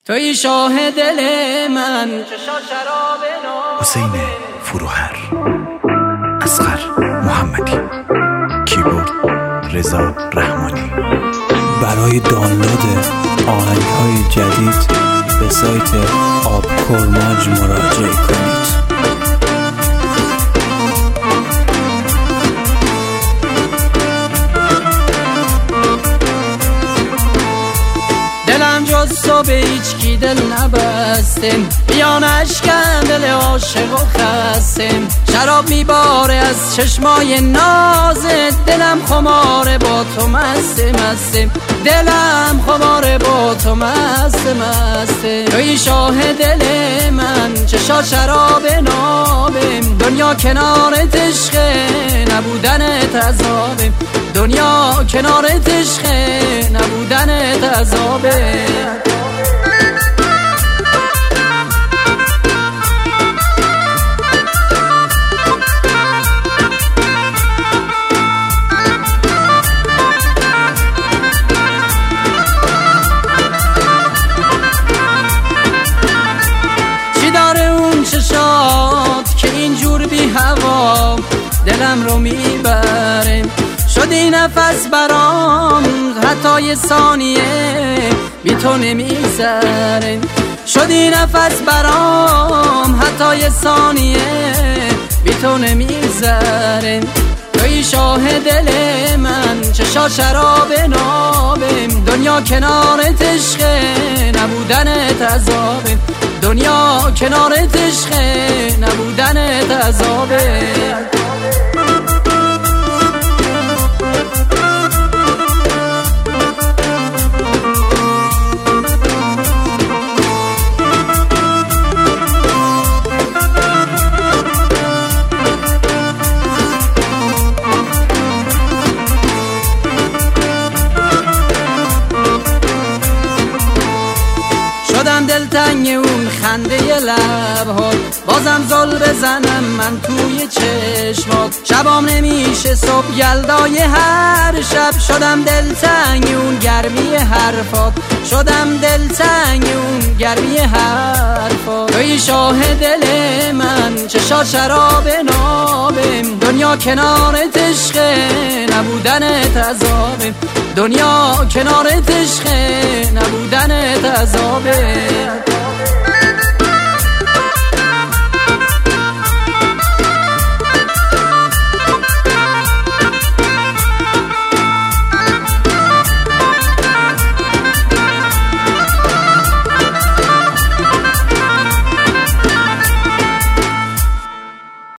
توی شاه دل من. حسین فروهر، اصغر محمدی، کیبورد رضا رحمانی. برای دانلود آهنگ‌های جدید به سایت آبکرماج مراجعه کنید. دلم جز تو به هیچ کی دل نبستم، بیان اشکن دل عاشق و خستم. شراب میباره از چشمای نازت، دلم خماره با تو مستم. دلم خماره با تو مستم. توی شاه دل من، چشا شراب نابم. دنیا کنارت عشقه، نبودنت عذابه. دنیا کنارت عشقه، نبودنت عذابه. چی داره اون چشات که اینجور بی هوا دلم رو میبره؟ شدی نفس برام حتی یه ثانیه بی تو نمیذاره. شدی نفس برام حتی یه ثانیه بی تو نمیذاره. توی شاه دل من، چشا شراب نابم. دنیا کنارت عشقه، نبودنت عذابه. دنیا کنارت عشقه، نبودنت عذابه. شدم دلتنگ اون خنده لب‌هات، بازم زل بزنم من توی چشمات. شبام نمیشه صبح یلدای هر شب. شدم دلتنگ اون گرمی حرفات، شدم دلتنگ اون گرمی حرفات. توی شاه دل من، چشا شراب نابم. دنیا کنارت عشقه، نبودنت عذابه. دنیا کنارت عشقه، نبودنت عذابه.